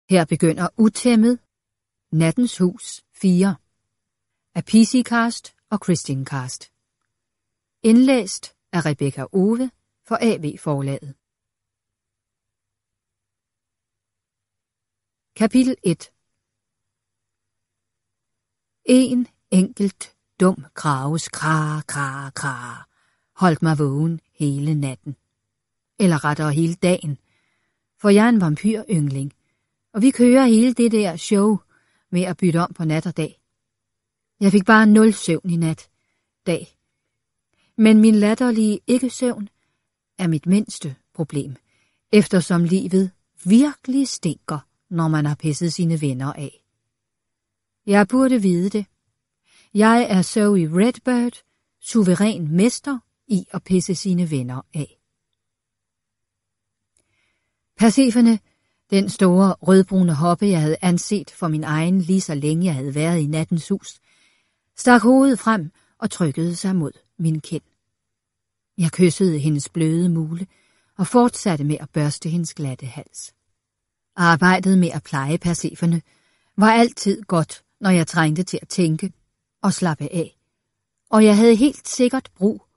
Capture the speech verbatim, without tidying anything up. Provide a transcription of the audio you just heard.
Her begynder Utæmmet, Nattens hus fire af P C Cast og Christian Cast. Indlæst af Rebecca Owe for A V Forlaget. Kapitel et. En enkelt dum kraves kra kra kra holdt mig vågen hele natten. Eller rettere hele dagen, for jeg er en vampyr-yngling, og vi kører hele det der show med at bytte om på nat og dag. Jeg fik bare nul søvn i nat, dag. Men min latterlige ikke-søvn er mit mindste problem, eftersom livet virkelig stinker, når man har pisset sine venner af. Jeg burde vide det. Jeg er Zoe Redbird, suveræn mester i at pisse sine venner af. Persefone, den store rødbrune hoppe, jeg havde anset for min egen lige så længe jeg havde været i nattens hus, stak hovedet frem og trykkede sig mod min kind. Jeg kyssede hendes bløde mule og fortsatte med at børste hendes glatte hals. Arbejdet med at pleje Persefone var altid godt, når jeg trængte til at tænke og slappe af, og jeg havde helt sikkert brug